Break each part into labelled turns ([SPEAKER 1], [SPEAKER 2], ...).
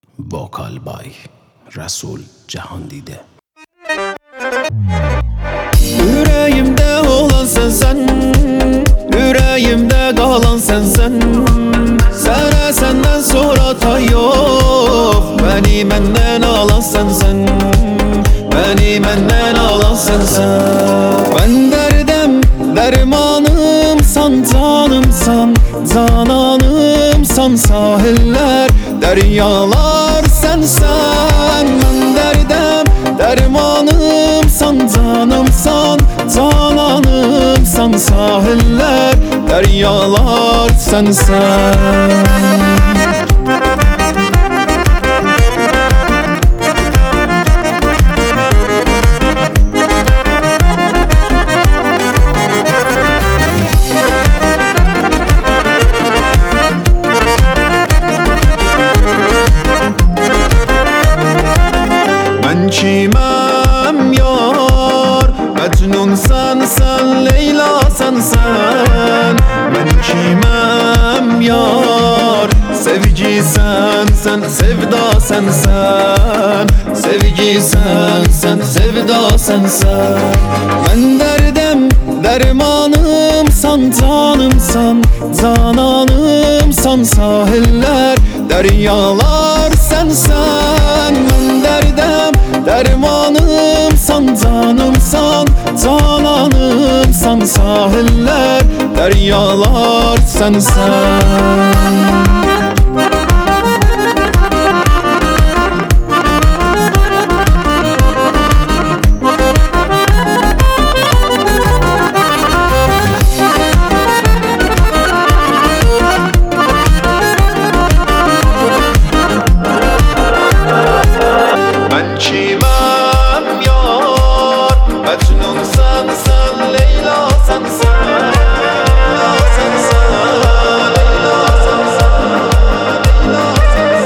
[SPEAKER 1] Vokal by Resul Cihandide.
[SPEAKER 2] Yüreğimde olan sensen, yüreğimde kalan sensen. Sana senden sonra tay yok, beni menden alan sensen, beni menden alan sensen. Ben derdem dermanımsan, canımsan, cananımsan. Sahiller, deryalar sensen. Ben derdem dermanımsan, canımsan, cananımsan. Sahiller, deryalar sensen. Ben kimem yar, Mecnun sen, Leyla sen. Ben kimem yar, sevgi sen, sevda sen. Sevgi sen, sevda sen. Ben derdem dermanımsan, canımsan, cananımsan. Sahiller, deryalar sensen. Ben derdem dermanımsan, canımsan, cananımsan. Sahiller, deryalar sensen. Ben kimem yar, Mecnun sen, Leyla sen. Leyla sen, Leyla sen.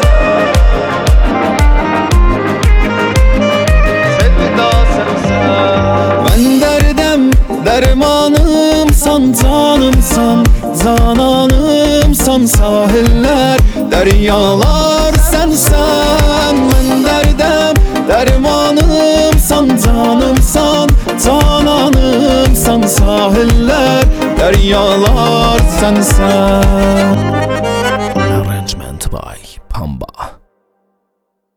[SPEAKER 2] Sevda sen. Ben derdem dermanımsan, canımsan, cananımsan. Sahiller, deryalar sensen. Ben derdem dermanımsan, canımsan, cananımsan. Sahiller, deryalar sensen.
[SPEAKER 1] Arrangement by